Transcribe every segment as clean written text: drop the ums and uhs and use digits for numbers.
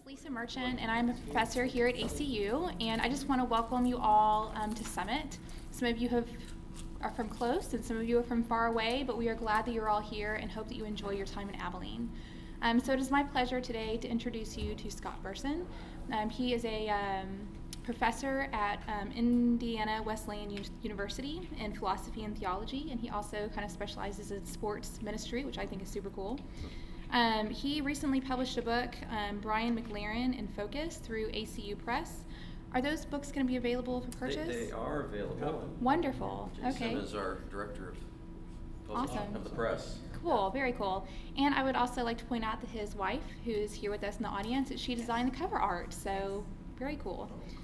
Lisa Merchant, and I'm a professor here at ACU, and I just want to welcome you all to Summit. Some of you are from close, and some of you are from far away, but we are glad that you're all here and hope that you enjoy your time in Abilene. So it is my pleasure today to introduce you to Scott Burson. He is a professor at Indiana Wesleyan University in philosophy and theology, and he also kind of specializes in sports ministry, which I think is super cool. He recently published a book, Brian McLaren in Focus, through ACU Press. Are those books going to be available for purchase? They are available. Wonderful. Jason Okay. is our director of Awesome. of the press. Cool. Very cool. And I would also like to point out that his wife, who is here with us in the audience, that she designed the cover art. So very cool.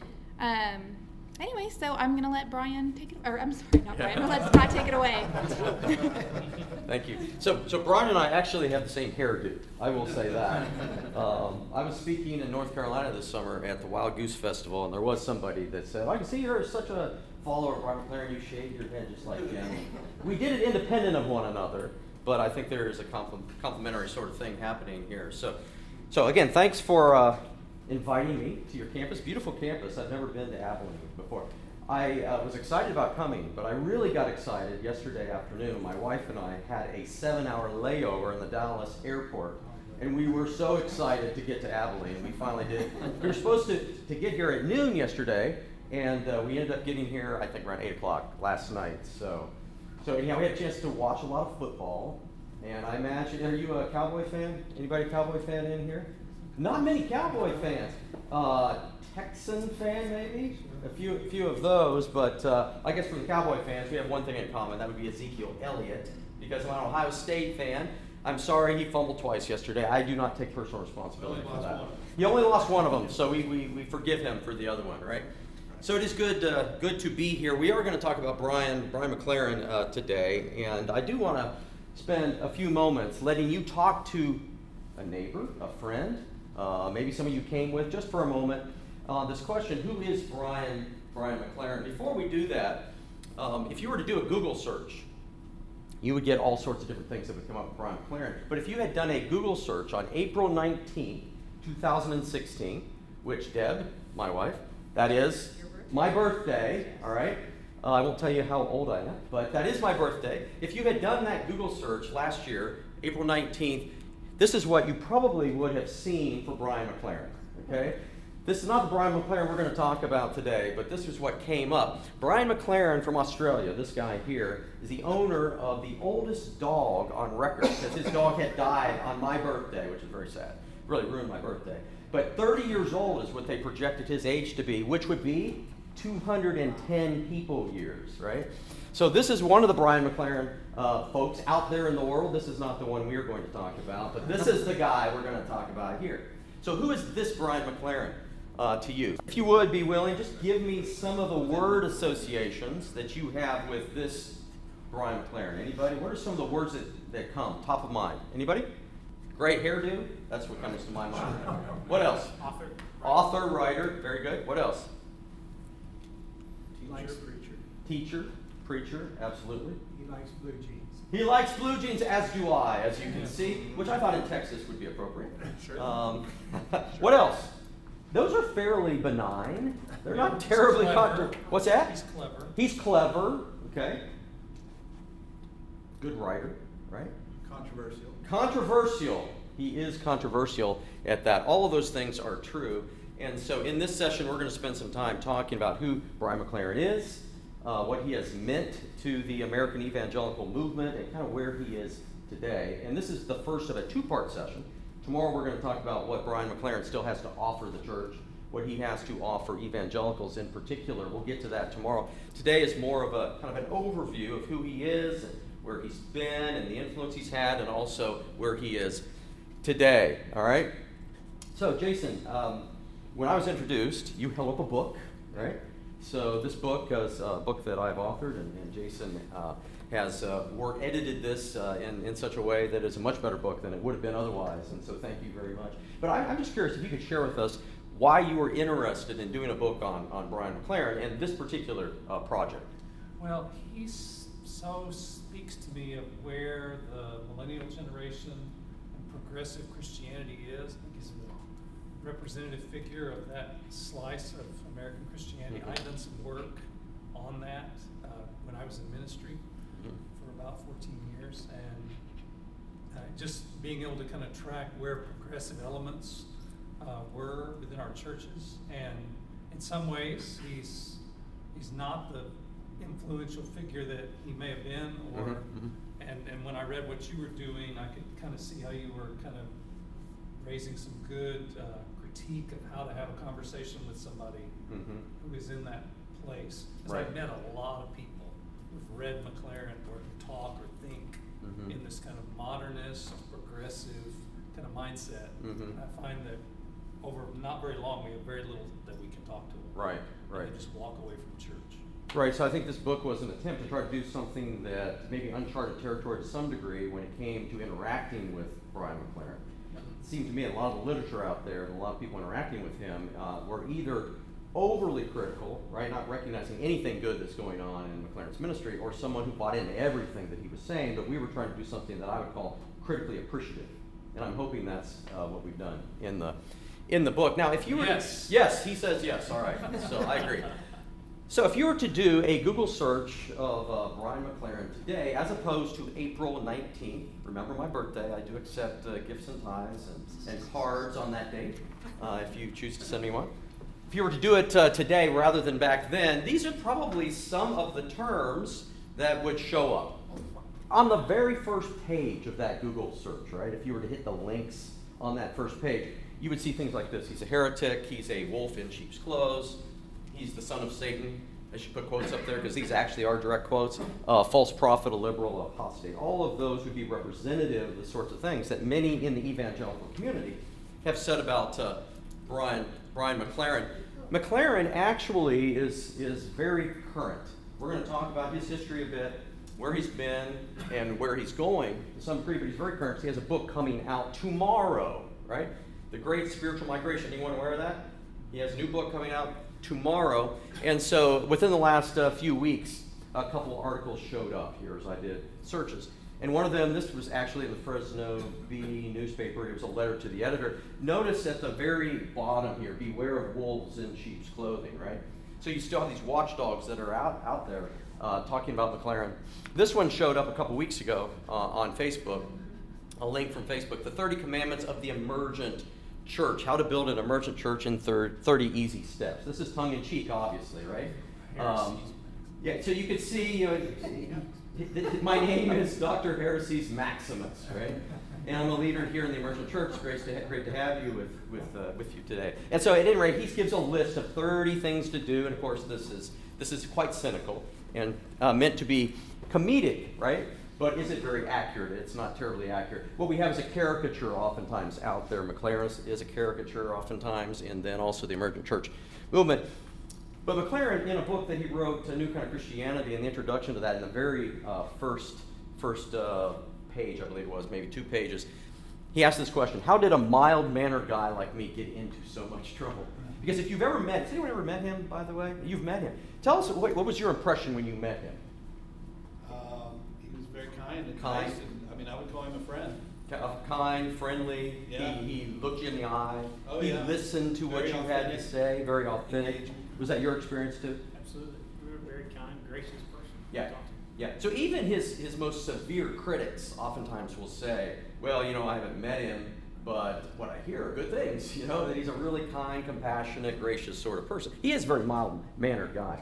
Anyway, so I'm going to let Brian take it, or I'm sorry, not Brian, I'm going to let Scott take it away. Thank you. So Brian and I actually have the same hairdo. I will say that. I was speaking in North Carolina this summer at the Wild Goose Festival, and there was somebody that said, "I can see you're such a follower of Brian McLaren. You shaved your head just like Jim." We did it independent of one another, but I think there is a complementary sort of thing happening here. So again, thanks for inviting me to your campus. Beautiful campus. I've never been to Abilene before. I was excited about coming, but I really got excited yesterday afternoon. My wife and I had a 7-hour layover in the Dallas airport, and we were so excited to get to Abilene. We finally did. We were supposed to get here at noon yesterday, and we ended up getting here, I think, around 8 o'clock last night. So anyhow, we had a chance to watch a lot of football, and I imagine, are you a Cowboy fan? Anybody a Cowboy fan in here? Not many Cowboy fans. Texan fan, maybe? A few of those, but I guess for the Cowboy fans, we have one thing in common. That would be Ezekiel Elliott, because I'm an Ohio State fan. I'm sorry he fumbled twice yesterday. I do not take personal responsibility for that. He only lost one of them, so we forgive him for the other one, right? So it is good to be here. We are going to talk about Brian McLaren today, and I do want to spend a few moments letting you talk to a neighbor, a friend, maybe some of you came with, just for a moment, on this question: who is Brian McLaren? Before we do that, if you were to do a Google search, you would get all sorts of different things that would come up with Brian McLaren. But if you had done a Google search on April 19th, 2016, which Deb, my wife, that is my birthday, all right? I won't tell you how old I am, but that is my birthday. If you had done that Google search last year, April 19th, this is what you probably would have seen for Brian McLaren, okay? This is not the Brian McLaren we're going to talk about today, but this is what came up. Brian McLaren from Australia, this guy here, is the owner of the oldest dog on record, because his dog had died on my birthday, which is very sad. Really ruined my birthday. But 30 years old is what they projected his age to be, which would be 210 people years, right? So this is one of the Brian McLaren folks out there in the world. This is not the one we're going to talk about, but this is the guy we're going to talk about here. So who is this Brian McLaren to you? If you would be willing, just give me some of the word associations that you have with this Brian McLaren. Anybody? What are some of the words that come top of mind? Anybody? Great hairdo? That's what comes to my mind. What else? Author, writer. Very good. What else? Teacher, preacher, absolutely. He likes blue jeans. He likes blue jeans, as do I, as you can see, which I thought in Texas would be appropriate. Sure. What else? Those are fairly benign. They're not terribly controversial. What's that? He's clever. He's clever, okay. Good writer, right? Controversial. Controversial. He is controversial at that. All of those things are true. And so in this session, we're going to spend some time talking about who Brian McLaren is, what he has meant to the American evangelical movement, and kind of where he is today. And this is the first of a two-part session. Tomorrow we're going to talk about what Brian McLaren still has to offer the church, what he has to offer evangelicals in particular. We'll get to that tomorrow. Today is more of a kind of an overview of who he is, and where he's been, and the influence he's had, and also where he is today. All right? So, Jason, when I was introduced, you held up a book, right? So this book is a book that I've authored, and Jason has edited this in such a way that it's a much better book than it would have been otherwise, and so thank you very much. But I'm just curious if you could share with us why you were interested in doing a book on Brian McLaren and this particular project. Well, he so speaks to me of where the millennial generation and progressive Christianity is. I think he's a representative figure of that slice of American Christianity. Mhm. I've done some work on that when I was in ministry for about 14 years, and just being able to kind of track where progressive elements were within our churches. And in some ways, he's not the influential figure that he may have been, or and when I read what you were doing, I could kind of see how you were kind of raising some good critique of how to have a conversation with somebody who is in that place. Because Right. I've met a lot of people who've read McLaren or talk or think in this kind of modernist, progressive kind of mindset. And I find that over not very long, we have very little that we can talk to them. Right, And right. they just walk away from church. Right, so I think this book was an attempt to try to do something that maybe uncharted territory to some degree when it came to interacting with Brian McLaren. It seemed to me a lot of the literature out there and a lot of people interacting with him were either overly critical, right, not recognizing anything good that's going on in McLaren's ministry, or someone who bought into everything that he was saying, but we were trying to do something that I would call critically appreciative. And I'm hoping that's what we've done in the book. Now, if you were Yes. yes, he says yes, all right, so I agree. So if you were to do a Google search of Brian McLaren today, as opposed to April 19th, remember my birthday, I do accept gifts and ties and cards on that date, if you choose to send me one. If you were to do it today rather than back then, these are probably some of the terms that would show up. On the very first page of that Google search, right, if you were to hit the links on that first page, you would see things like this. He's a heretic, he's a wolf in sheep's clothes, he's the son of Satan. I should put quotes up there because these actually are direct quotes. False prophet, a liberal, apostate. All of those would be representative of the sorts of things that many in the evangelical community have said about Brian McLaren. McLaren actually is very current. We're going to talk about his history a bit, where he's been, and where he's going to some degree, but he's very current. He has a book coming out tomorrow, right? The Great Spiritual Migration. Anyone aware of that? He has a new book coming out tomorrow. And so within the last few weeks, a couple of articles showed up here as I did searches. And one of them, this was actually in the Fresno Bee newspaper. It was a letter to the editor. Notice at the very bottom here, beware of wolves in sheep's clothing, right? So you still have these watchdogs that are out there talking about McLaren. This one showed up a couple weeks ago on Facebook, a link from Facebook, the 30 Commandments of the Emergent Church, how to build an emergent church in 30 easy steps. This is tongue-in-cheek, obviously, right? Yeah, so you could see, my name is Dr. Heresies Maximus, right? And I'm a leader here in the Emergent Church. Great to have you with you today. And so at any rate, he gives a list of 30 things to do, and of course this is quite cynical and meant to be comedic, right? But is it very accurate? It's not terribly accurate. What we have is a caricature oftentimes out there. McLaren is a caricature oftentimes, and then also the emergent church movement. But McLaren, in a book that he wrote, A New Kind of Christianity, and the introduction to that in the very first page, I believe it was, maybe 2 pages, he asked this question: how did a mild-mannered guy like me get into so much trouble? Because if you've ever met, has anyone ever met him, by the way? You've met him. Tell us, what was your impression when you met him? He was very kind and Kind. nice, and I mean, I would call him a friend. Kind, friendly, Yeah. he looked you in the eye, Oh, he yeah. listened to what Very you had to authentic. say, very authentic. Engaging. Was that your experience too? Absolutely. You were a very kind, gracious person. to Yeah. talk to. Yeah. So even his most severe critics oftentimes will say, well, I haven't met him, but what I hear are good things, that he's a really kind, compassionate, gracious sort of person. He is a very mild-mannered guy.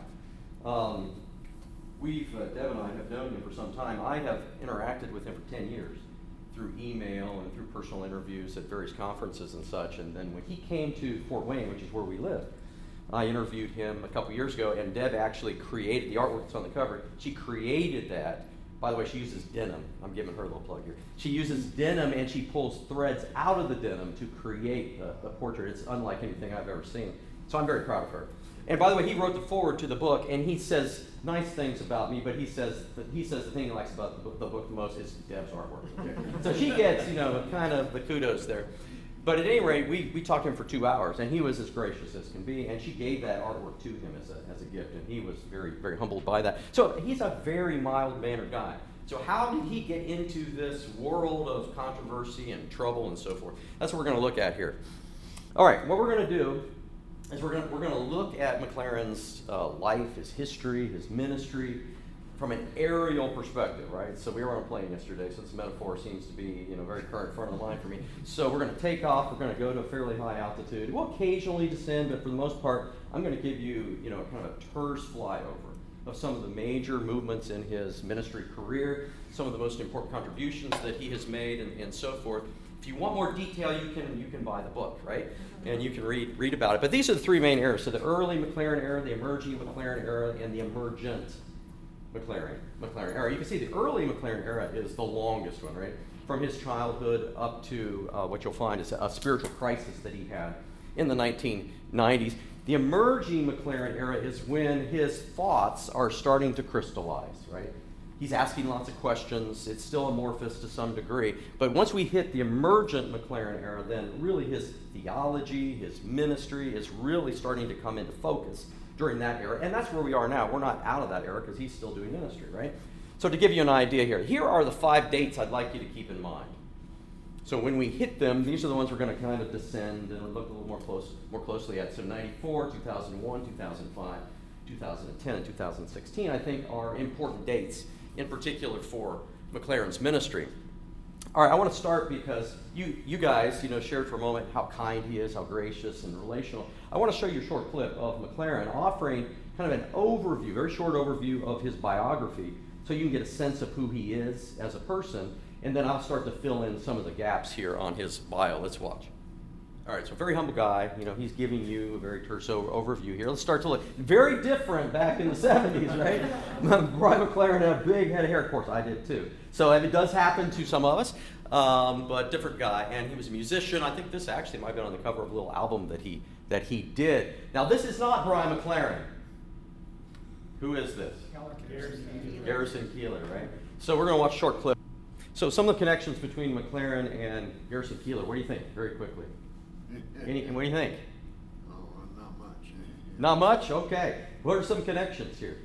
Deb and I have known him for some time. I have interacted with him for 10 years through email and through personal interviews at various conferences and such. And then when he came to Fort Wayne, which is where we live, I interviewed him a couple years ago, and Deb actually created the artwork that's on the cover. She created that. By the way, she uses denim. I'm giving her a little plug here. She uses denim, and she pulls threads out of the denim to create the portrait. It's unlike anything I've ever seen. So I'm very proud of her. And by the way, he wrote the foreword to the book, and he says nice things about me, but he says the thing he likes about the book the most is Deb's artwork. So she gets, kind of the kudos there. But at any rate, we talked to him for 2 hours, and he was as gracious as can be, and she gave that artwork to him as a gift, and he was very, very humbled by that. So he's a very mild-mannered guy. So how did he get into this world of controversy and trouble and so forth? That's what we're going to look at here. All right, what we're going to do is we're going to look at McLaren's life, his history, his ministry, from an aerial perspective, right? So we were on a plane yesterday, so this metaphor seems to be, very current front of the line for me. So we're going to take off. We're going to go to a fairly high altitude. We'll occasionally descend, but for the most part, I'm going to give you, kind of a terse flyover of some of the major movements in his ministry career, some of the most important contributions that he has made, and so forth. If you want more detail, you can buy the book, right? And you can read about it. But these are the three main eras. So the early McLaren era, the emerging McLaren era, and the emergent McLaren era. You can see the early McLaren era is the longest one, right? From his childhood up to what you'll find is a spiritual crisis that he had in the 1990s. The emerging McLaren era is when his thoughts are starting to crystallize, right? He's asking lots of questions. It's still amorphous to some degree. But once we hit the emergent McLaren era, then really his theology, his ministry is really starting to come into focus during that era. And that's where we are now. We're not out of that era because he's still doing ministry, right? So to give you an idea here are the 5 dates I'd like you to keep in mind. So when we hit them, these are the ones we're going to kind of descend and look a little more closely at. So 94, 2001, 2005, 2010, and 2016, I think, are important dates, in particular for McLaren's ministry. All right, I want to start because you guys, shared for a moment how kind he is, how gracious and relational. I want to show you a short clip of McLaren offering kind of an overview, very short overview of his biography, so you can get a sense of who he is as a person, and then I'll start to fill in some of the gaps here on his bio. Let's watch. All right, so very humble guy. He's giving you a very terse overview here. Let's start to look. Very different back in the 70s, right? Brian McLaren had a big head of hair. Of course, I did too. So it does happen to some of us, but different guy. And he was a musician. I think this actually might have been on the cover of a little album that he did. Now, this is not Brian McLaren. Who is this? Garrison Keillor, right? So we're going to watch a short clip. So some of the connections between McLaren and Garrison Keillor. What do you think, very quickly? What do you think? Oh, not much. Not much? Okay. What are some connections here?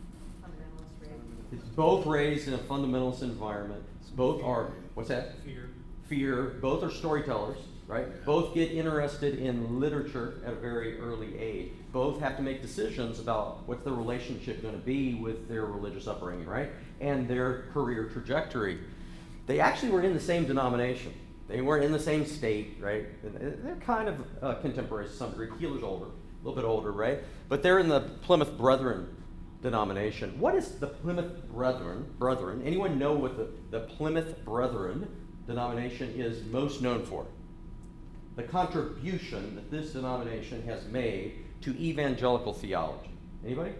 It's both raised in a fundamentalist environment. Both are, what's that? Fear. Both are storytellers, right? Both get interested in literature at a very early age. Both have to make decisions about what's the relationship going to be with their religious upbringing, right? And their career trajectory. They actually were in the same denomination. They weren't in the same state, right? They're kind of contemporaries to some degree. Keillor's older, a little bit older, right? But they're in the Plymouth Brethren denomination. What is the Plymouth Brethren? Anyone know what the Plymouth Brethren denomination is most known for? The contribution that this denomination has made to evangelical theology. Anybody?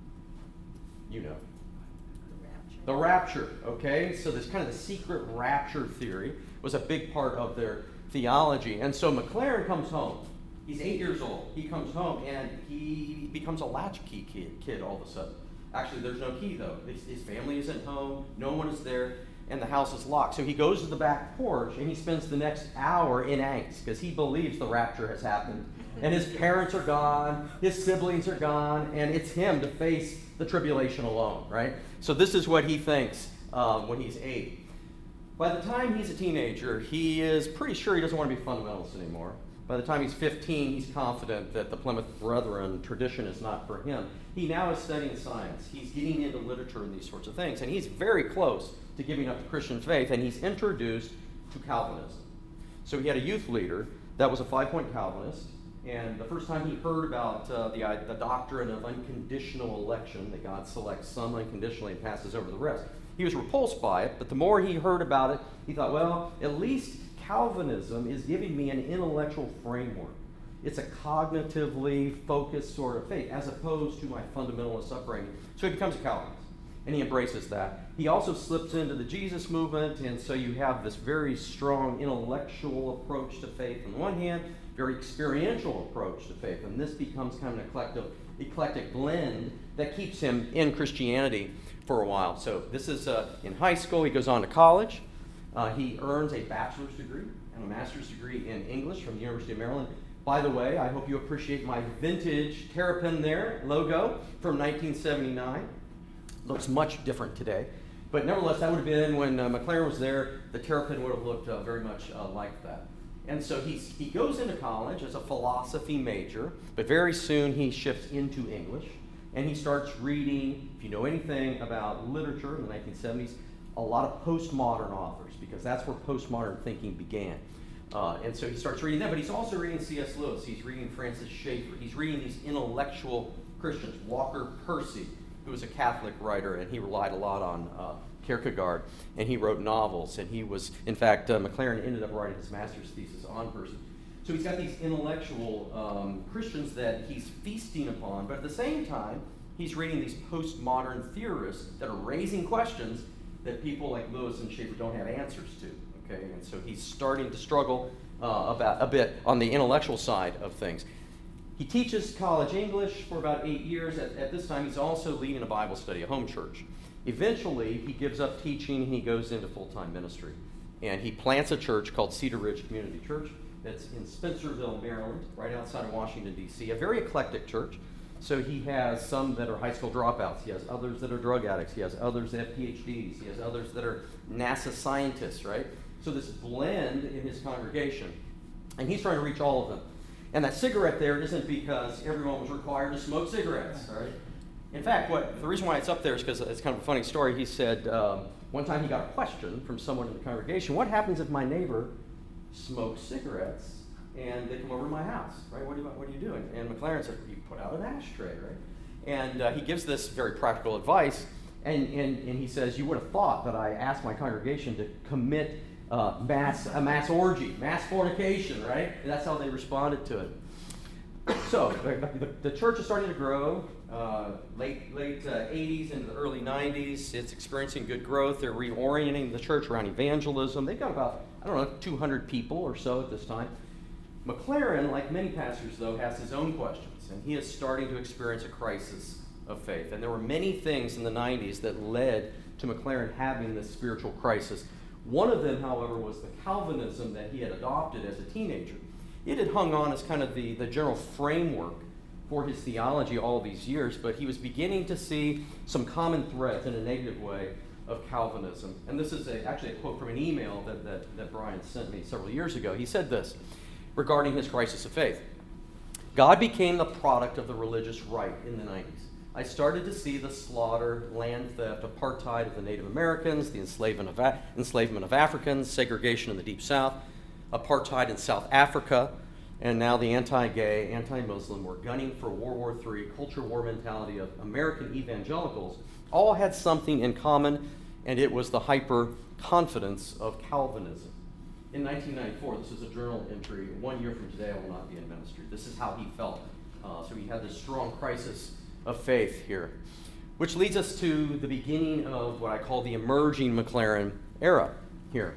You know. The rapture, okay? So this kind of the secret rapture theory was a big part of their theology. And so McLaren comes home. He's 8 years old. He comes home and he becomes a latchkey kid all of a sudden. Actually, there's no key though. His family isn't home. No one is there. And the house is locked. So he goes to the back porch and he spends the next hour in angst because he believes the rapture has happened. And his parents are gone. His siblings are gone. And it's him to face the tribulation alone, right? So this is what he thinks when he's 8. By the time he's a teenager, he is pretty sure he doesn't want to be fundamentalist anymore. By the time he's 15, he's confident that the Plymouth Brethren tradition is not for him. He now is studying science. He's getting into literature and these sorts of things. And he's very close to giving up the Christian faith, and he's introduced to Calvinism. So he had a youth leader that was a 5-point Calvinist, and the first time he heard about the doctrine of unconditional election, that God selects some unconditionally and passes over the rest, he was repulsed by it, but the more he heard about it, he thought, well, at least Calvinism is giving me an intellectual framework. It's a cognitively focused sort of faith, as opposed to my fundamentalist upbringing. So he becomes a Calvinist, and he embraces that. He also slips into the Jesus movement, and so you have this very strong intellectual approach to faith on the one hand, very experiential approach to faith, and this becomes kind of an eclectic blend that keeps him in Christianity for a while. So this is in high school. He goes on to college. He earns a bachelor's degree and a master's degree in English from the University of Maryland. By the way, I hope you appreciate my vintage Terrapin there logo from 1979. Looks much different today. But nevertheless, that would have been when McLaren was there, the Terrapin would have looked very much like that. And so he goes into college as a philosophy major, but very soon he shifts into English, and he starts reading, if you know anything about literature in the 1970s, a lot of postmodern authors, because that's where postmodern thinking began. And so he starts reading them, but he's also reading C.S. Lewis, he's reading Francis Schaeffer, he's reading these intellectual Christians, Walker Percy, who was a Catholic writer, and he relied a lot on Kierkegaard, and he wrote novels, and he was, in fact, Maclaren ended up writing his master's thesis on Percy. So he's got these intellectual Christians that he's feasting upon, but at the same time, he's reading these postmodern theorists that are raising questions that people like Lewis and Schaeffer don't have answers to. Okay, and so he's starting to struggle about a bit on the intellectual side of things. He teaches college English for about 8 years. At this time, he's also leading a Bible study, a home church. Eventually, he gives up teaching and he goes into full-time ministry. And he plants a church called Cedar Ridge Community Church that's in Spencerville, Maryland, right outside of Washington, D.C., a very eclectic church. So he has some that are high school dropouts. He has others that are drug addicts. He has others that have PhDs. He has others that are NASA scientists, right? So this blend in his congregation. And he's trying to reach all of them. And that cigarette there isn't because everyone was required to smoke cigarettes, right? In fact, the reason why it's up there is because it's kind of a funny story. He said one time he got a question from someone in the congregation, what happens if my neighbor smokes cigarettes and they come over to my house, right? What are you doing? And Maclaren said, you put out an ashtray, right? And he gives this very practical advice, and he says, you would have thought that I asked my congregation to commit a mass orgy, mass fornication, right? And that's how they responded to it. So the church is starting to grow, late 80s into the early 90s. It's experiencing good growth. They're reorienting the church around evangelism. They've got about, 200 people or so at this time. Maclaren, like many pastors, though, has his own questions, and he is starting to experience a crisis of faith. And there were many things in the 90s that led to Maclaren having this spiritual crisis. One of them, however, was the Calvinism that he had adopted as a teenager. It had hung on as kind of the general framework for his theology all these years, but he was beginning to see some common threads in a negative way of Calvinism. And this is actually a quote from an email that Brian sent me several years ago. He said this regarding his crisis of faith. God became the product of the religious right in the 90s. I started to see the slaughter, land theft, apartheid of the Native Americans, the enslavement of Africans, segregation in the Deep South, apartheid in South Africa, and now the anti-gay, anti-Muslim, we're gunning for World War III, culture war mentality of American evangelicals, all had something in common, and it was the hyper-confidence of Calvinism. In 1994, this is a journal entry, 1 year from today I will not be in ministry. This is how he felt. So he had this strong crisis of faith here, which leads us to the beginning of what I call the emerging Maclaren era here.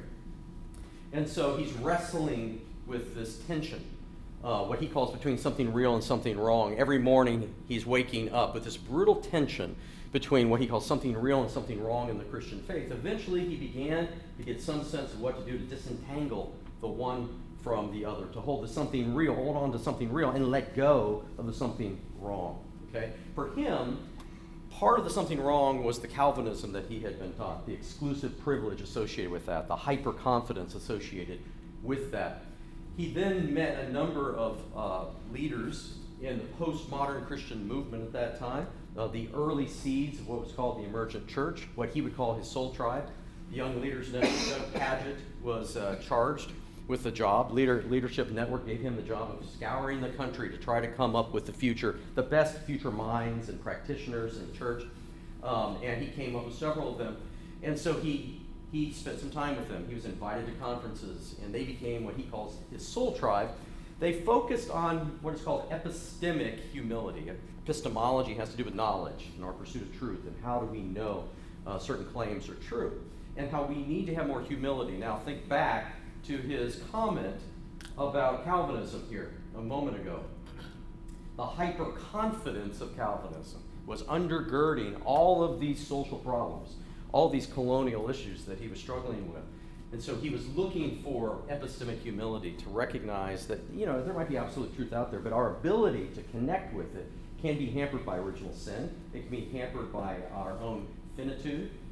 And so he's wrestling with this tension, what he calls between something real and something wrong. Every morning he's waking up with this brutal tension between what he calls something real and something wrong in the Christian faith. Eventually he began to get some sense of what to do to disentangle the one from the other, to hold to something real, hold on to something real, and let go of the something wrong. Okay? For him, part of the something wrong was the Calvinism that he had been taught, the exclusive privilege associated with that, the hyper-confidence associated with that. He then met a number of leaders in the postmodern Christian movement at that time, the early seeds of what was called the emergent church, what he would call his soul tribe. The Young Leaders Network, Doug Pagitt, was charged with the job. Leadership Network gave him the job of scouring the country to try to come up with the best future minds and practitioners in the church. And he came up with several of them. And so he spent some time with them. He was invited to conferences, and they became what he calls his soul tribe. They focused on what is called epistemic humility. Epistemology has to do with knowledge and our pursuit of truth, and how do we know certain claims are true, and how we need to have more humility. Now think back to his comment about Calvinism here a moment ago. The hyper-confidence of Calvinism was undergirding all of these social problems, all these colonial issues that he was struggling with. And so he was looking for epistemic humility to recognize that, there might be absolute truth out there, but our ability to connect with it can be hampered by original sin. It can be hampered by our own finitude,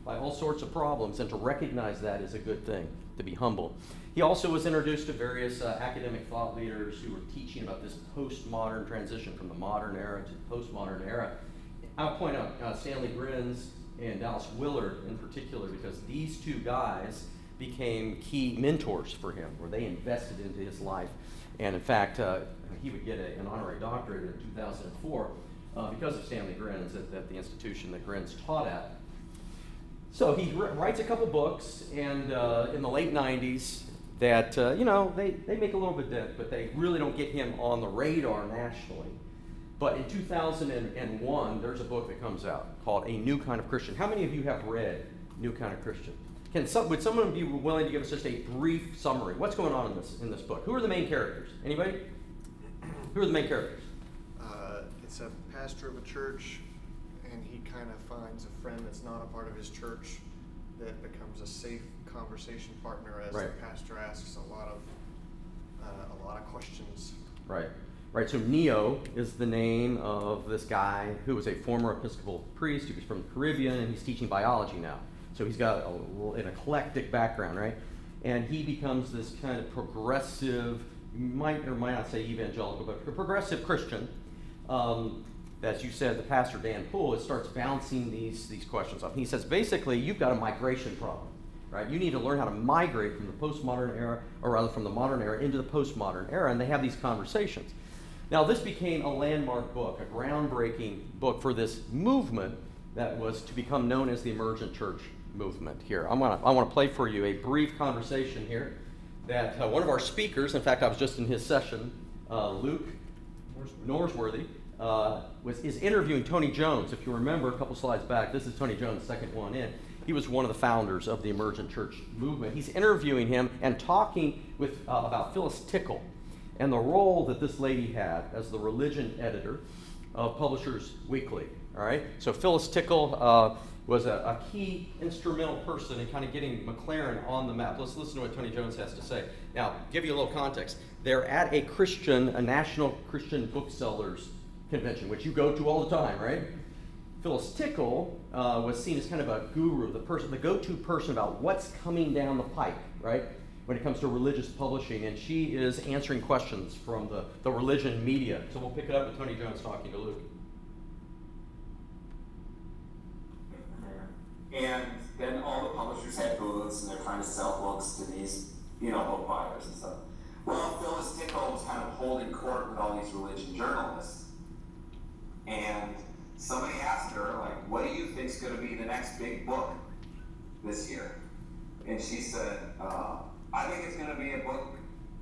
by all sorts of problems, and to recognize that is a good thing, to be humble. He also was introduced to various academic thought leaders who were teaching about this postmodern transition from the modern era to the postmodern era. I'll point out Stanley Grenz and Dallas Willard in particular, because these two guys became key mentors for him, where they invested into his life. And in fact, he would get an honorary doctorate in 2004 because of Stanley Grenz at the institution that Grenz taught at. So he writes a couple books, and in the late 90s, that, they make a little bit of dent, but they really don't get him on the radar nationally. But in 2001, there's a book that comes out called A New Kind of Christian. How many of you have read New Kind of Christian? Would someone be willing to give us just a brief summary? What's going on in this book? Who are the main characters? Anybody? Who are the main characters? It's a pastor of a church, and he kind of finds a friend that's not a part of his church that becomes a safe conversation partner as the pastor asks a lot of questions. Right, so Neo is the name of this guy who was a former Episcopal priest. He was from the Caribbean, and he's teaching biology now. So he's got an eclectic background, right? And he becomes this kind of progressive, you might or might not say evangelical, but a progressive Christian. As you said, the pastor Dan Poole, it starts bouncing these questions off. He says, basically, you've got a migration problem, right? You need to learn how to migrate from the postmodern era, or rather from the modern era into the postmodern era, and they have these conversations. Now, this became a landmark book, a groundbreaking book for this movement that was to become known as the Emergent Church movement here. I want to play for you a brief conversation here that one of our speakers, in fact, I was just in his session, Luke Norsworthy, is interviewing Tony Jones. If you remember a couple slides back, this is Tony Jones, second one in. He was one of the founders of the Emergent Church movement. He's interviewing him and talking about Phyllis Tickle and the role that this lady had as the religion editor of Publishers Weekly. All right, so Phyllis Tickle was a key instrumental person in kind of getting McLaren on the map. Let's listen to what Tony Jones has to say. Now, give you a little context. They're at a National Christian Booksellers Convention, which you go to all the time, right? Phyllis Tickle was seen as kind of a guru, the go-to person about what's coming down the pike, right, when it comes to religious publishing, and she is answering questions from the religion media. So we'll pick it up with Tony Jones talking to Luke. And then all the publishers had booths, and they're trying to sell books to these, book buyers and stuff. Well, Phyllis Tickle was kind of holding court with all these religion journalists. And somebody asked her, like, what do you think is going to be the next big book this year? And she said, I think it's going to be a book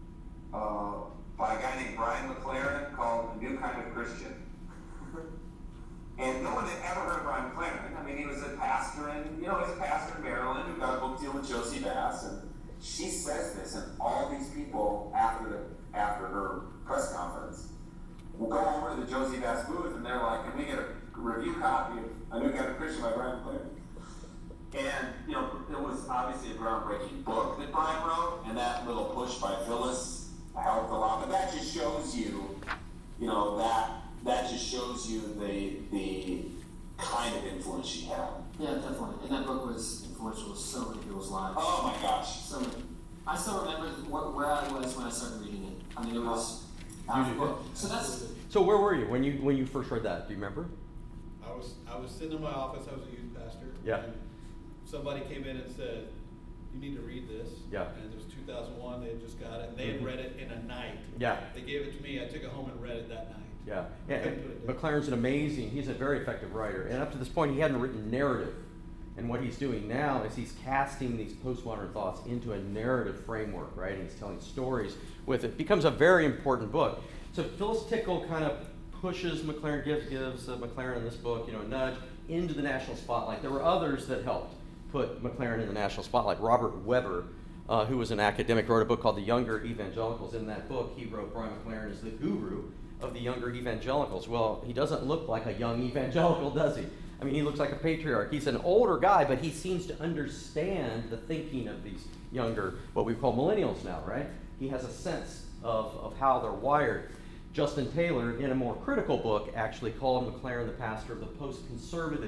by a guy named Brian McLaren called A New Kind of Christian. And no one had ever heard of Brian McLaren. I mean, he was a pastor in Maryland who got a book deal with Josie Bass. And she says this, and all these people after her press conference will go over to the Josie Bass booth, and they're like, can we get a review copy of A New Kind of Christian by Brian McLaren? And, it was obviously a groundbreaking book that Brian wrote, and that little push by Phyllis helped a lot. But that just shows you, that just shows you the kind of influence she had. Yeah, definitely. And that book was influential to so many people's lives. Oh my gosh. So many. I still remember where I was when I started reading it. I mean, it was So where were you when you first read that? Do you remember? I was sitting in my office. I was a youth pastor. Yeah. And somebody came in and said, "You need to read this." Yeah. And it was 2001. They had just got it. And they had read it in a night. Yeah. They gave it to me. I took it home and read it that night. Yeah. And McLaren's he's a very effective writer. And up to this point, he hadn't written narrative. And what he's doing now is he's casting these postmodern thoughts into a narrative framework, right? And he's telling stories with it. It becomes a very important book. So Phyllis Tickle kind of pushes McLaren, gives McLaren in this book, a nudge into the national spotlight. There were others that helped put McLaren in the national spotlight. Robert Weber, who was an academic, wrote a book called The Younger Evangelicals. In that book, he wrote Brian McLaren as the guru of the younger evangelicals. Well, he doesn't look like a young evangelical, does he? I mean, he looks like a patriarch. He's an older guy, but he seems to understand the thinking of these younger, what we call millennials now, right? He has a sense of how they're wired. Justin Taylor, in a more critical book, actually called McLaren the pastor of the post-conservative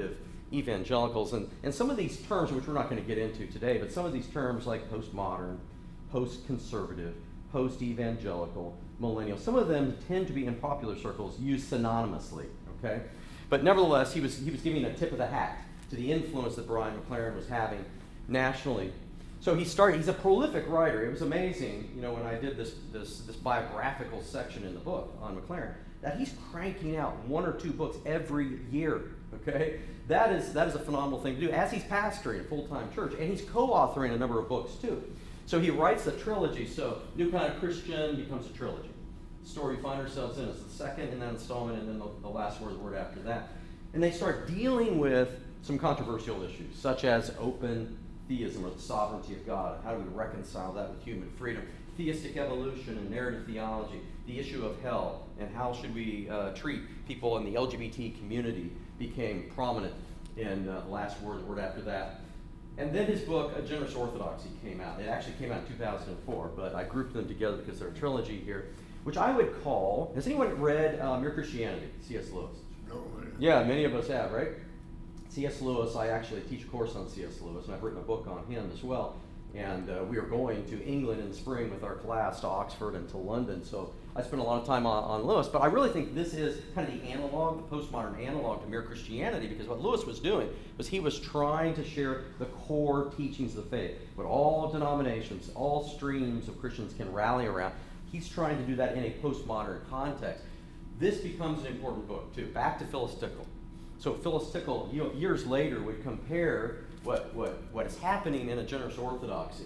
evangelicals. And some of these terms, which we're not going to get into today, but some of these terms like postmodern, post-conservative, post-evangelical, millennial, some of them tend to be in popular circles used synonymously, okay? But nevertheless, he was giving a tip of the hat to the influence that Brian McLaren was having nationally. So he's a prolific writer. It was amazing, when I did this biographical section in the book on McLaren, that he's cranking out 1 or 2 books every year, okay? That is a phenomenal thing to do, as he's pastoring a full-time church, and he's co-authoring a number of books, too. So he writes a trilogy, so New Kind of Christian becomes a trilogy. The story we find ourselves in is the second in that installment, and then the last word after that. And they start dealing with some controversial issues, such as open theism, or the sovereignty of God. How do we reconcile that with human freedom? Theistic evolution and narrative theology, the issue of hell, and how should we treat people in the LGBT community became prominent in the last word after that. And then his book, A Generous Orthodoxy, came out. It actually came out in 2004, but I grouped them together because they're a trilogy here, which I would call, has anyone read Mere Christianity, C.S. Lewis? No. Yeah, many of us have, right? C.S. Lewis, I actually teach a course on C.S. Lewis, and I've written a book on him as well. And we are going to England in the spring with our class, to Oxford and to London. So I spent a lot of time on Lewis. But I really think this is kind of the analog, the postmodern analog to Mere Christianity, because what Lewis was doing was he was trying to share the core teachings of the faith, what all denominations, all streams of Christians can rally around. He's trying to do that in a postmodern context. This becomes an important book, too. Back to Phyllis Tickle. So Phyllis Tickle, years later, would compare what is happening in A Generous Orthodoxy,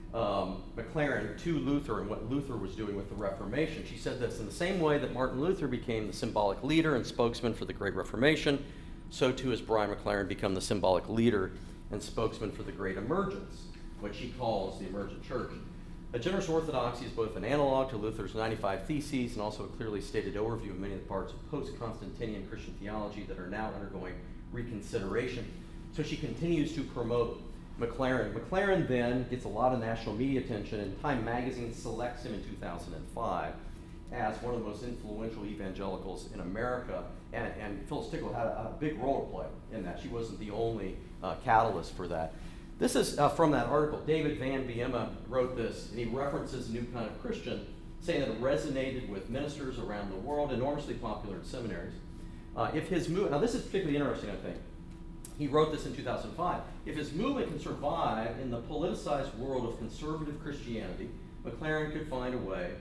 McLaren, to Luther, and what Luther was doing with the Reformation. She said this: in the same way that Martin Luther became the symbolic leader and spokesman for the Great Reformation, so too has Brian McLaren become the symbolic leader and spokesman for the Great Emergence, what she calls the emergent church. A Generous Orthodoxy is both an analog to Luther's 95 Theses and also a clearly stated overview of many of the parts of post-Constantinian Christian theology that are now undergoing reconsideration. So she continues to promote McLaren. McLaren then gets a lot of national media attention, and Time magazine selects him in 2005 as one of the most influential evangelicals in America, and Phyllis Tickle had a big role to play in that. She wasn't the only catalyst for that. This is from that article. David Van Biema wrote this, and he references New Kind of Christian, saying that it resonated with ministers around the world, enormously popular in seminaries. Now this is particularly interesting, I think. He wrote this in 2005. If his movement can survive in the politicized world of conservative Christianity, McLaren could find a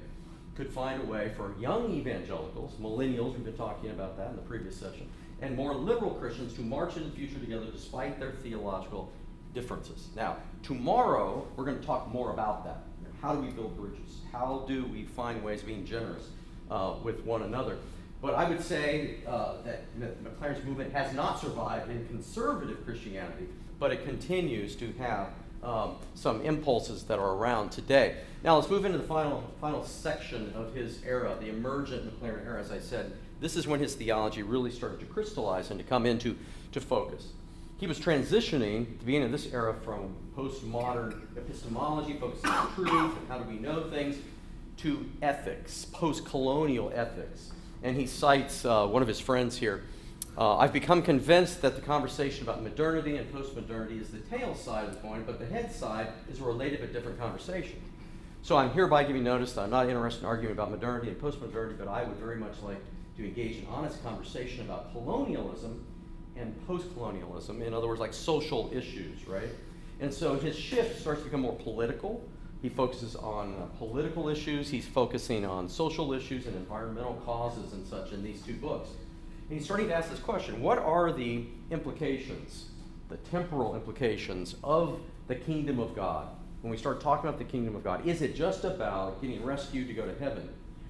way for young evangelicals, millennials, we've been talking about that in the previous session, and more liberal Christians to march in the future together despite their theological differences. Now, tomorrow, we're going to talk more about that. How do we build bridges? How do we find ways of being generous with one another? But I would say that McLaren's movement has not survived in conservative Christianity, but it continues to have some impulses that are around today. Now let's move into the final section of his era, the emergent McLaren era. As I said, this is when his theology really started to crystallize and to come into focus. He was transitioning at the beginning of this era from postmodern epistemology, focusing on truth and how do we know things, to ethics, post-colonial ethics. And he cites one of his friends here. I've become convinced that the conversation about modernity and postmodernity is the tail side of the coin, but the head side is a related but different conversation. So I'm hereby giving notice that I'm not interested in arguing about modernity and postmodernity, but I would very much like to engage in honest conversation about colonialism and post-colonialism, in other words, like social issues, right? And so his shift starts to become more political. He focuses on political issues. He's focusing on social issues and environmental causes and such in these two books. And he's starting to ask this question: what are the implications, the temporal implications of the kingdom of God? When we start talking about the kingdom of God, is it just about getting rescued to go to heaven?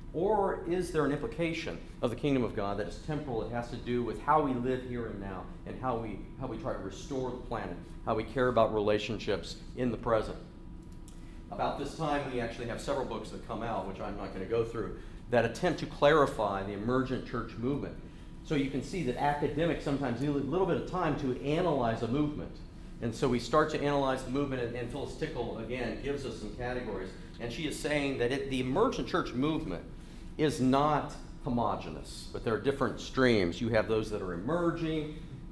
Or is there an implication of the kingdom of God that is temporal? It has to do with how we live here and now, and how we try to restore the planet, how we care about relationships in the present. About this time, we actually have several books that come out, which I'm not going to go through, that attempt to clarify the emergent church movement. So you can see that academics sometimes need a little bit of time to analyze a movement. And so we start to analyze the movement, and Phyllis Tickle, again, gives us some categories. And she is saying that the emergent church movement is not homogeneous, but there are different streams. You have those that are emerging,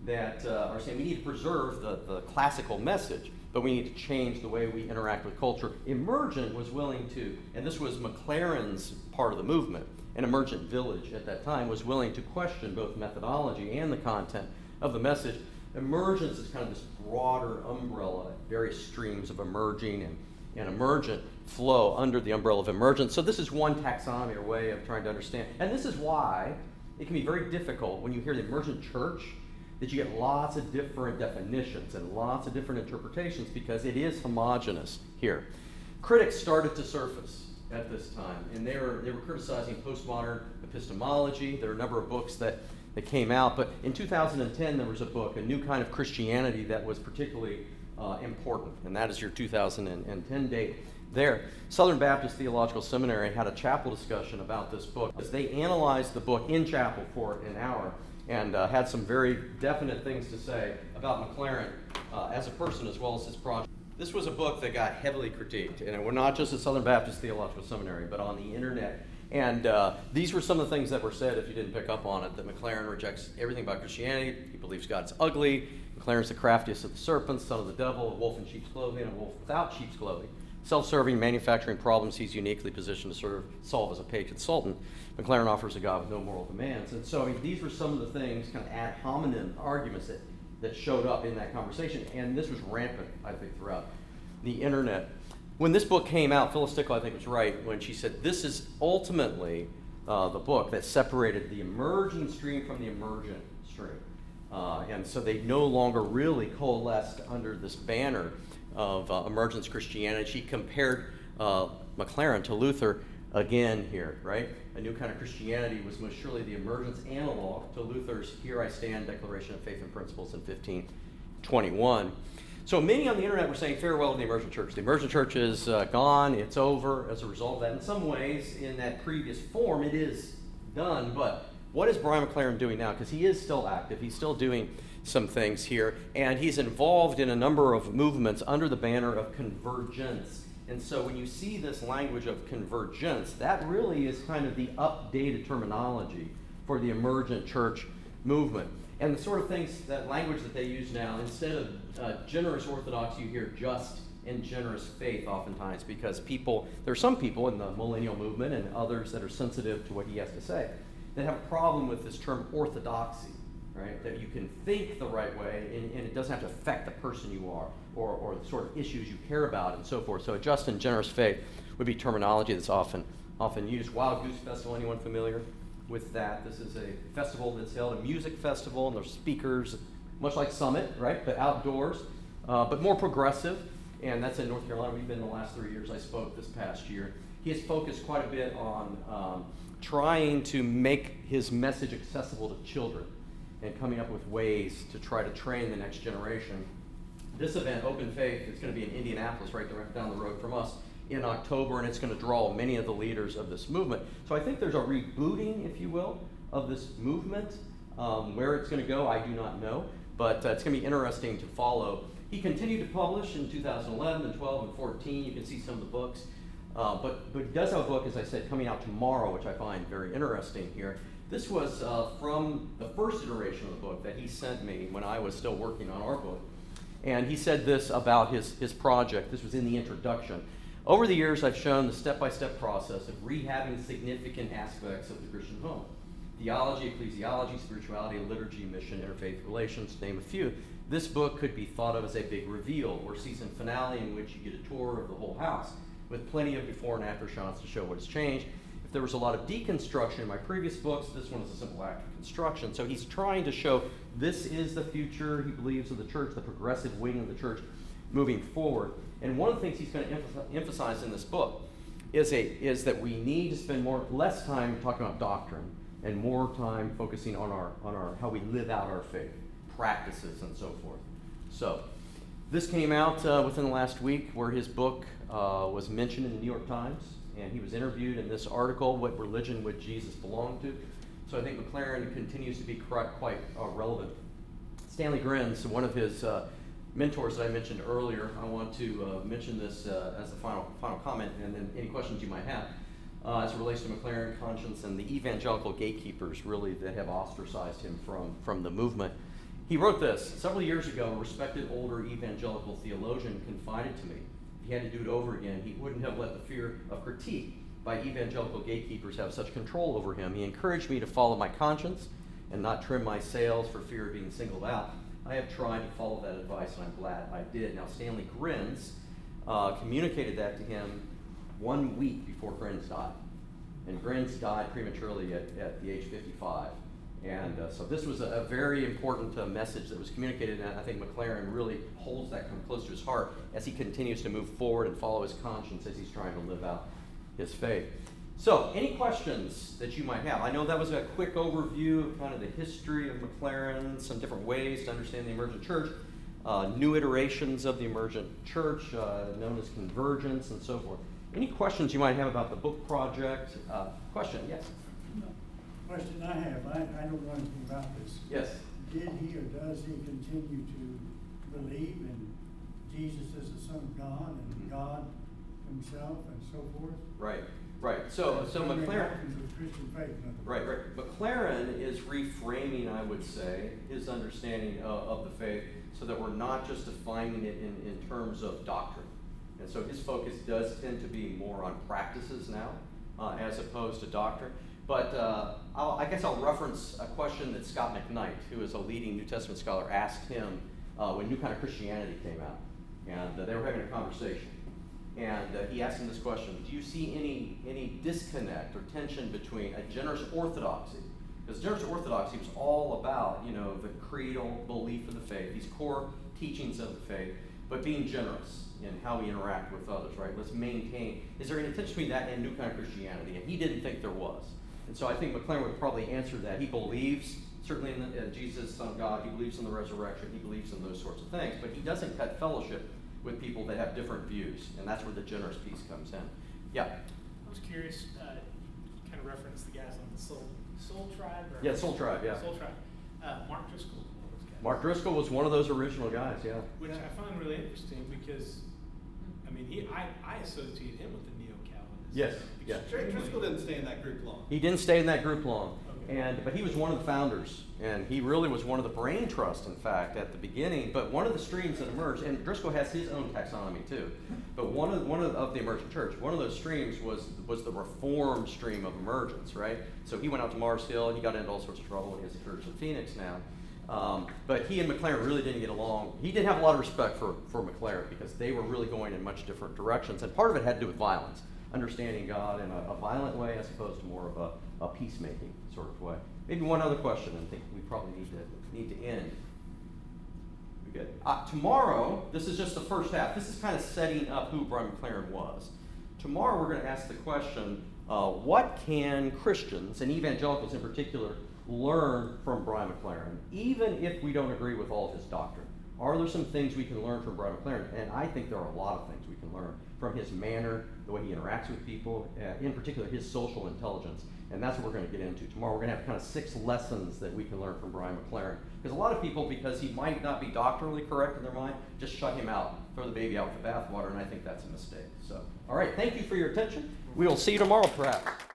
that are saying we need to preserve the classical message, but we need to change the way we interact with culture. Emergent was willing to, and this was McLaren's part of the movement, an Emergent Village at that time was willing to question both methodology and the content of the message. Emergence is kind of this broader umbrella, various streams of emerging and emergent flow under the umbrella of emergence. So this is one taxonomy or way of trying to understand. And this is why it can be very difficult when you hear the emergent church that you get lots of different definitions and lots of different interpretations because it is homogeneous here. Critics started to surface at this time, and they were criticizing postmodern epistemology. There are a number of books that came out, but in 2010 there was a book, A New Kind of Christianity, that was particularly important, and that is your 2010 date there. Southern Baptist Theological Seminary had a chapel discussion about this book. They analyzed the book in chapel for an hour and had some very definite things to say about McLaren as a person as well as his project. This was a book that got heavily critiqued, and it was not just at Southern Baptist Theological Seminary, but on the internet. And these were some of the things that were said, if you didn't pick up on it, that McLaren rejects everything about Christianity. He believes God's ugly. McLaren's the craftiest of the serpents, son of the devil, a wolf in sheep's clothing, a wolf without sheep's clothing. Self-serving, manufacturing problems he's uniquely positioned to solve as a paid consultant. McLaren offers a God with no moral demands. And so these were some of the things, kind of ad hominem arguments that showed up in that conversation. And this was rampant, I think, throughout the internet. When this book came out, Phyllis Tickle, I think, was right when she said this is ultimately the book that separated the emerging stream from the emergent stream. And so they no longer really coalesced under this banner of emergence Christianity. She compared McLaren to Luther again here, right? A New Kind of Christianity was most surely the emergence analog to Luther's Here I Stand Declaration of Faith and Principles in 1521. So many on the internet were saying farewell to the emergent church. The emergent church is gone, it's over as a result of that. In some ways, in that previous form, it is done, but what is Brian McLaren doing now? Because he is still active, he's still doing some things here, and he's involved in a number of movements under the banner of convergence. And so when you see this language of convergence, that really is kind of the updated terminology for the emergent church movement. And the sort of things, that language that they use now, instead of generous orthodoxy, you hear just and generous faith oftentimes, because there are some people in the millennial movement and others that are sensitive to what he has to say that have a problem with this term orthodoxy, right? That you can think the right way and it doesn't have to affect the person you are or the sort of issues you care about and so forth. So a just and generous faith would be terminology that's often used. Wild Goose Festival, anyone familiar with that? This is a festival that's held, a music festival, and there's speakers, much like Summit, right? But outdoors, but more progressive, and that's in North Carolina. We've been the last 3 years. I spoke this past year. He has focused quite a bit on trying to make his message accessible to children and coming up with ways to try to train the next generation. This event, Open Faith, is going to be in Indianapolis, right down the road from us, in October, and it's going to draw many of the leaders of this movement. So I think there's a rebooting, if you will, of this movement. Where it's going to go, I do not know, but it's going to be interesting to follow. He continued to publish in 2011 and 12 and 14. You can see some of the books. But he does have a book, as I said, coming out tomorrow, which I find very interesting here. This was from the first iteration of the book that he sent me when I was still working on our book. And he said this about his project. This was in the introduction. Over the years, I've shown the step-by-step process of rehabbing significant aspects of the Christian home. Theology, ecclesiology, spirituality, liturgy, mission, interfaith relations, to name a few. This book could be thought of as a big reveal or season finale in which you get a tour of the whole house with plenty of before and after shots to show what has changed. If there was a lot of deconstruction in my previous books, this one is a simple act of construction. So he's trying to show this is the future, he believes, of the church, the progressive wing of the church moving forward. And one of the things he's going to emphasize in this book is that we need to spend less time talking about doctrine and more time focusing on our how we live out our faith, practices, and so forth. So this came out within the last week, where his book was mentioned in the New York Times, and he was interviewed in this article, What Religion Would Jesus Belong To? So I think McLaren continues to be quite relevant. Stanley Grins, one of his mentors that I mentioned earlier, I want to mention this as the final comment, and then any questions you might have as it relates to McLaren, Conscience, and the evangelical gatekeepers really that have ostracized him from the movement. He wrote this. Several years ago, a respected older evangelical theologian confided to me if he had to do it over again, he wouldn't have let the fear of critique by evangelical gatekeepers have such control over him. He encouraged me to follow my conscience and not trim my sails for fear of being singled out. I have tried to follow that advice, and I'm glad I did. Now, Stanley Grins communicated that to him 1 week before Grins died. And Grins died prematurely at the age 55. And so this was a very important message that was communicated, and I think McLaren really holds that close to his heart as he continues to move forward and follow his conscience as he's trying to live out his faith. So, any questions that you might have? I know that was a quick overview of kind of the history of McLaren, some different ways to understand the emergent church, new iterations of the emergent church, known as convergence and so forth. Any questions you might have about the book project? Question, yes? Question I have, I don't know anything about this. Yes. Did he or does he continue to believe in Jesus as the Son of God and God himself and so forth? Right. So McLaren. Christian faith. Right. McLaren is reframing, I would say, his understanding of the faith so that we're not just defining it in terms of doctrine. And so his focus does tend to be more on practices now, as opposed to doctrine. But I guess I'll reference a question that Scott McKnight, who is a leading New Testament scholar, asked him when New Kind of Christianity came out. And they were having a conversation. And he asked him this question: do you see any disconnect or tension between a generous orthodoxy? Because generous orthodoxy was all about, the creedal belief of the faith, these core teachings of the faith, but being generous in how we interact with others, right? Let's maintain. Is there any tension between that and New Kind of Christianity? And he didn't think there was. And so I think McLaren would probably answer that. He believes, certainly in Jesus, Son of God, he believes in the resurrection, he believes in those sorts of things, but he doesn't cut fellowship with people that have different views, and that's where the generous piece comes in. Yeah? I was curious, you kind of referenced the guys on the Soul Tribe? Yeah, Soul Tribe, yeah. Soul Tribe. Mark Driscoll was one of those guys. Mark Driscoll was one of those original guys, yeah. Which I find really interesting because, I associate him with the Neo-Calvinists. Yes, yeah. Driscoll didn't stay in that group long. He didn't stay in that group long. Okay. But he was one of the founders, and he really was one of the brain trust, in fact, at the beginning. But one of the streams that emerged, and Driscoll has his own taxonomy too. But one of the emergent church, one of those streams was the Reformed stream of emergence, right? So he went out to Mars Hill, and he got into all sorts of trouble, and he has a church in Phoenix now. But he and McLaren really didn't get along. He did have a lot of respect for McLaren because they were really going in much different directions, and part of it had to do with violence, understanding God in a violent way as opposed to more of a peacemaking sort of way. Maybe one other question, and I think we probably need to end. We good. Tomorrow, this is just the first half. This is kind of setting up who Brian McLaren was. Tomorrow, we're going to ask the question: what can Christians and evangelicals in particular learn from Brian McLaren, even if we don't agree with all of his doctrine? Are there some things we can learn from Brian McLaren? And I think there are a lot of things we can learn from his manner, the way he interacts with people, in particular his social intelligence. And that's what we're going to get into. Tomorrow we're going to have kind of 6 lessons that we can learn from Brian McLaren. Because a lot of people, because he might not be doctrinally correct in their mind, just shut him out, throw the baby out with the bathwater, and I think that's a mistake. So, all right, thank you for your attention. We will see you tomorrow, perhaps.